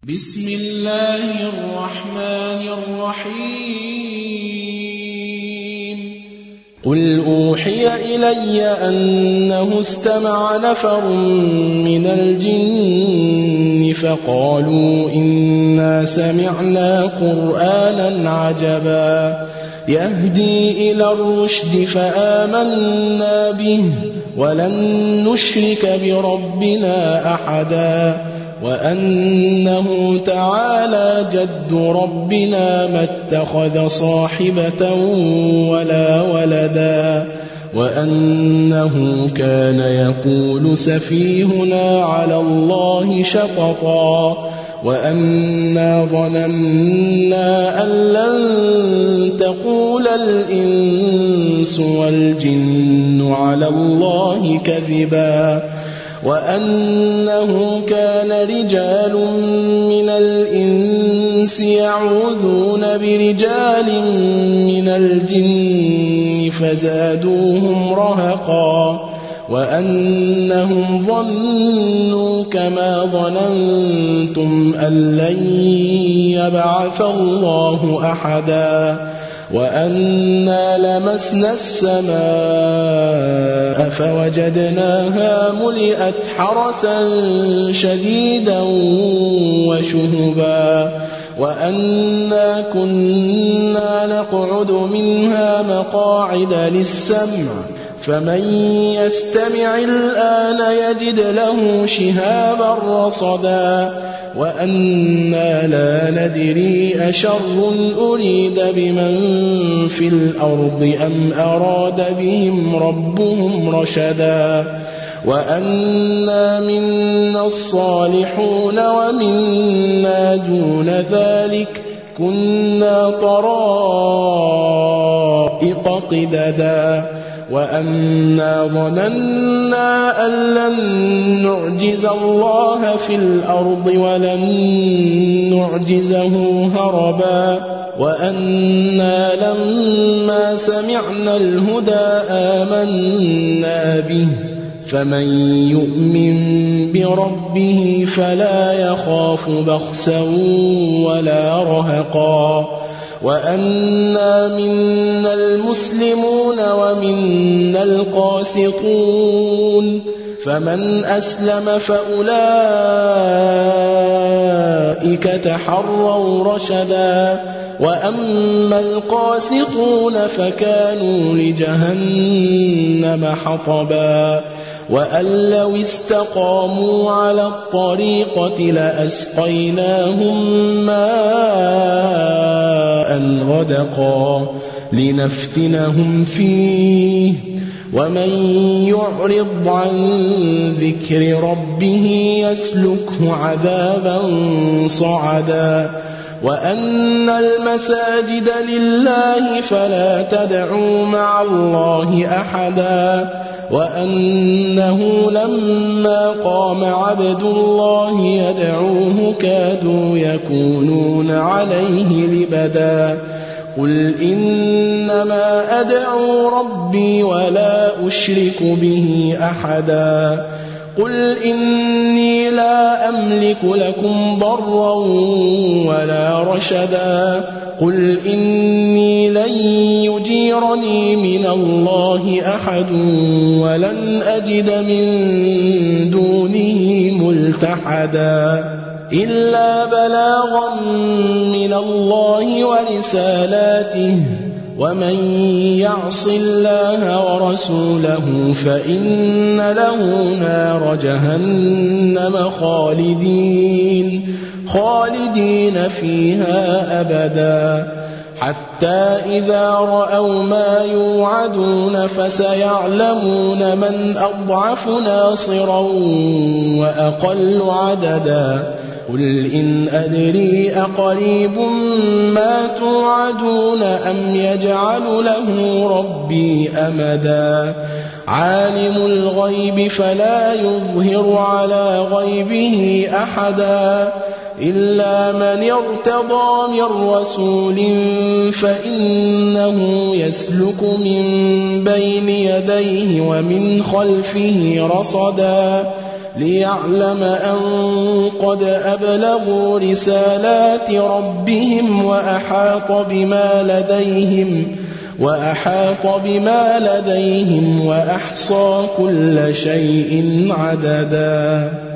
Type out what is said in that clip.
بسم الله الرحمن الرحيم قل أوحي إلي أنه استمع نفر من الجن فقالوا إنا سمعنا قرآنا عجبا يهدي إلى الرشد فآمنا به ولن نشرك بربنا أحدا وأنه تعالى جد ربنا ما اتخذ صاحبة ولا ولدا وأنه كان يقول سفيهنا على الله شططا وأنا ظننا أن لن تقول الإنس والجن على الله كذبا وأنه كان رجال من الإنس يعوذون برجال من الجن فزادوهم رهقا وأنهم ظنوا كما ظننتم أن لن يبعث الله أحدا وأنا لمسنا السماء فوجدناها ملئت حرسا شديدا وشهبا وأنا كنا نقعد منها مقاعد للسمع فمن يستمع الآن يجد له شهابا رصدا وأنا لا ندري أشر أريد بمن في الأرض أم أراد بهم ربهم رشدا وأنا منا الصالحون ومنا دون ذلك كنا طرائق قددا وأنا ظننا أن لن نعجز الله في الأرض ولن نعجزه هربا وأنا لما سمعنا الهدى آمنا به فمن يؤمن بربه فلا يخاف بخسا ولا رهقا وأنا منا المسلمون ومنا القاسطون فمن أسلم فأولئك تحروا رشدا وأما القاسطون فكانوا لجهنم حطبا وأن لو استقاموا على الطريقة لأسقيناهم ماء غدقا لنفتنهم فيه ومن يعرض عن ذكر ربه يسلكه عذابا صعدا وأن المساجد لله فلا تدعوا مع الله أحدا وأنه لما قام عبد الله يدعوه كادوا يكونون عليه لبدا قل إنما أدعو ربي ولا أشرك به أحدا قل إني لا أملك لكم ضرا ولا رشدا قل إني لن يجيرني من الله أحد ولن أجد من دونه ملتحدا إلا بلاغا من الله ورسالاته ومن يعص الله ورسوله فإن له نار جهنم خالدين فيها أبدا حتى إذا رأوا ما يوعدون فسيعلمون من أضعف ناصرا وأقل عددا قل إن أدري أقريب ما توعدون أم يجعل له ربي أمدا عالم الغيب فلا يظهر على غيبه أحدا إلا من ارتضى من رسول فإنه يسلك من بين يديه ومن خلفه رصدا ليعلم أن قد أبلغوا رسالات ربهم وأحاط بما لديهم وأحصى كل شيء عددا.